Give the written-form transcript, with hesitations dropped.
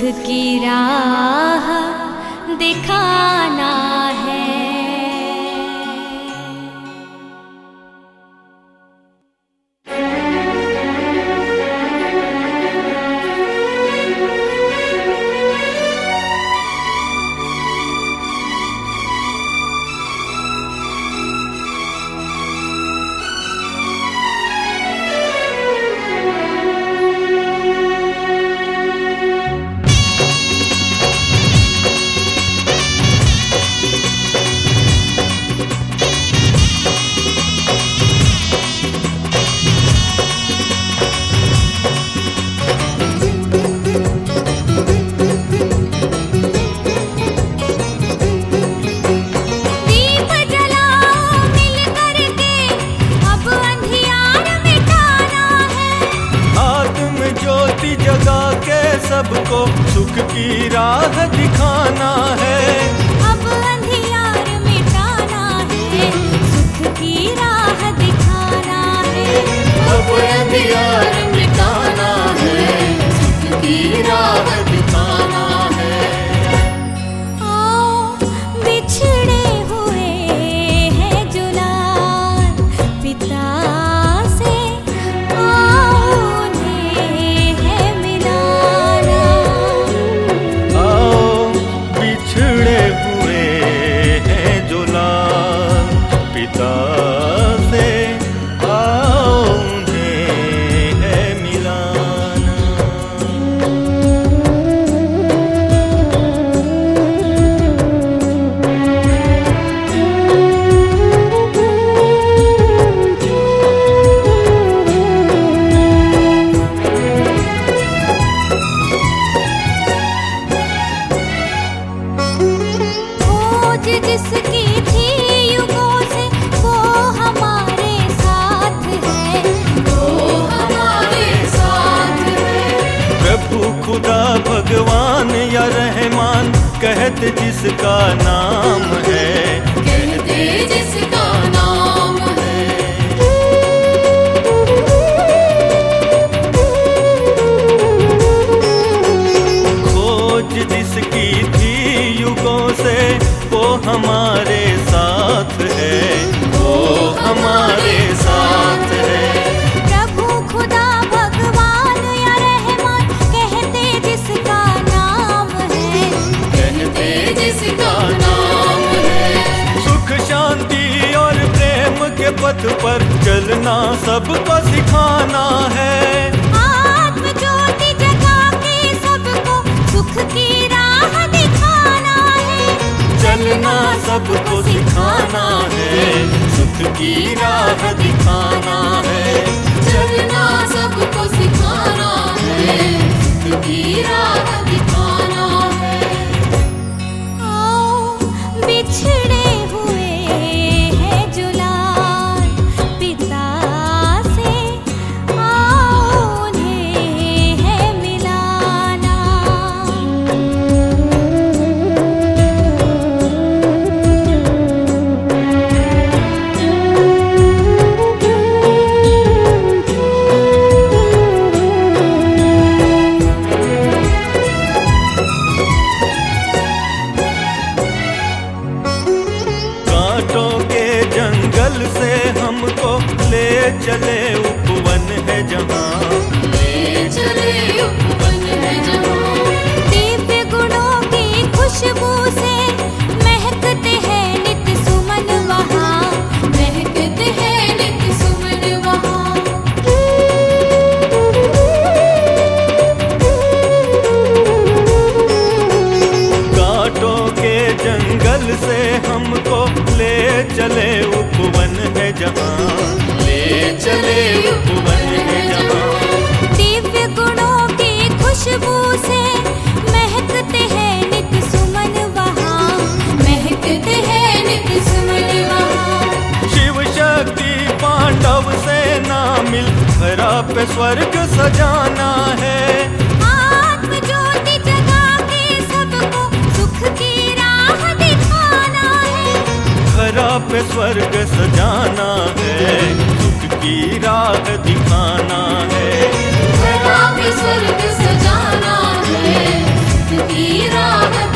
की राह दिखाना है। जगा के सबको सुख की राह दिखाना है। अब अंधियार मिटाना है, सुख की राह दिखाना है। अब अंधियार मिटाना है, सुख की राह दिखाना है। आओ बिछड़े हुए हैं जुलान पिता से, जिसकी थी युगों से वो हमारे साथ है, वो हमारे साथ है। प्रभु खुदा भगवान या रहमान कहते जिसका नाम है, कहते जिसका नाम है। खोज जिसकी थी युगों से वो हमारे साथ है, वो हमारे साथ है। प्रभु खुदा भगवान या रहमान कहते जिसका नाम है, कहते जिसका नाम है। सुख शांति और प्रेम के पथ पर चलना सबको सिखाना है। आत्म ज्योति जगा के सबको सुख की राह दिखाना है। चलना सबको सिखाना है, सुख की राह दिखाना है। चलना सबको सिखाना है, सुख की राह दिखाना है। आओ बिछड़े हुए हैं जुलान पिता से, आओ उन्हें है मिलाना। जंगल से हमको ले चले उपवन है जहाँ, ले चले उपवन है जहाँ। दिव्य गुणों की खुशबू से महकते हैं नित्य सुमन वहाँ, महकते हैं नित्य सुमन वहाँ। कांटों के जंगल से हमको ले चले उपवन है जहाँ, ले चले उपवन है जहाँ। दिव्य गुणों की खुशबू से महकते हैं नित्य सुमन वहाँ, महकते हैं नित्य सुमन वहाँ। शिव शक्ति पांडव सेना मिल धरा पे स्वर्ग सजाना है। आत्म ज्योति जगा के सबको सुख की राह दिखाना है। धरा पे स्वर्ग सजाना है, सुख की राह दिखाना है। धरा पे स्वर्ग सजाना है, है